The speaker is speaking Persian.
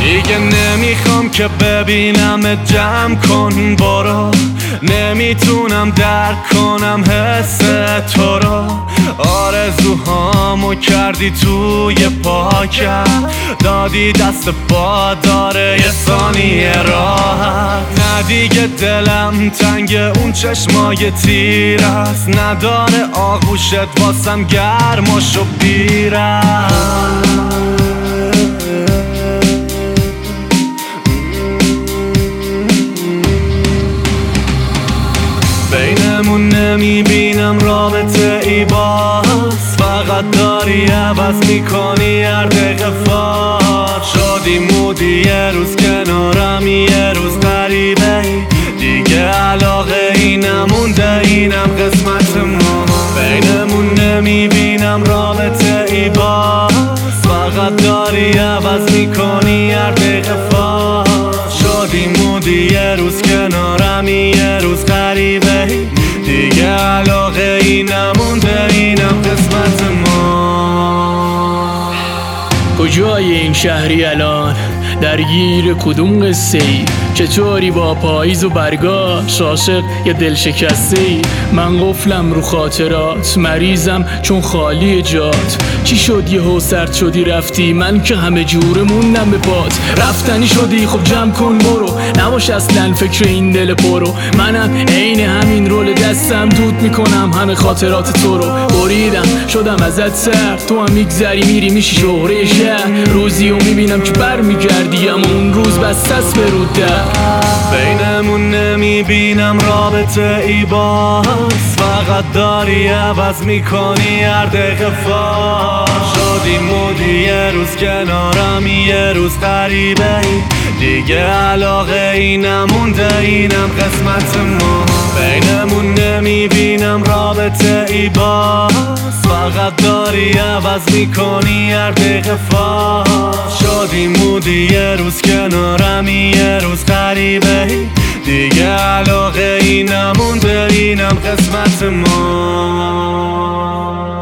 دیگه نمیخوام که ببینم جمع کن برو، نمیتونم درک کنم حس تو رو. آرزوهامو کردی توی پاکت، دادی دست پا داره یه ثانیه راحت. نه دیگه دلم تنگ اون چشمای تیر است، نداره آغوشت واسم گرماش و بیرست. بینمون نمیبینم رابطه ای باز، فقط داری عوض میکنی هر دقیقه فار. شدی مودی یه روز کنارم، یه روز غریبه، دیگه علاقه ای نمونده، اینم قسمت ما. بینمون نمیبینم رابطه ای باز، فقط داری عوض میکنی هر دقیقه فار. شدی مودی یه روز کنارم، یه روز غریبه، دیگه علاقه ای نمونده، اینم قسمت ما. کجای این شهری الان؟ درگیر کدوم قصه ای؟ چطوری با پاییز و برگاش عاشق یه دل شکسته ای؟ من قفلم رو خاطرات، مریضم چون خالی جات. چی شد یهو سرد شدی رفتی؟ من که همه جوره موندم به پات. رفتنی شدی خب جمع کن برو، نباش اصلا فکر این دل پرو. منم عین همین رول دستم دود میکنم همه خاطرات تو رو. بریدم شدم ازت سرد، تو هم میگذری میری میشی شهره شهر. روزی و میبینم که بر میگردی اما اون روز بستست به رو در. بینمون نمیبینم رابطه ای باز، فقط داری عوض میکنی هر دقیقه فار. شدی مودی یه روز کنارم، یه روز غریبه، دیگه علاقه ای نمونده، اینم قسمت ما. بینمون نمیبینم رابطه ای باز، فقط داری عوض میکنی هر دقیقه فار. شدی مودی یه روز کنارم، یه روز غریبه، دیگه علاقه ای نمونده، اینم قسمت ما.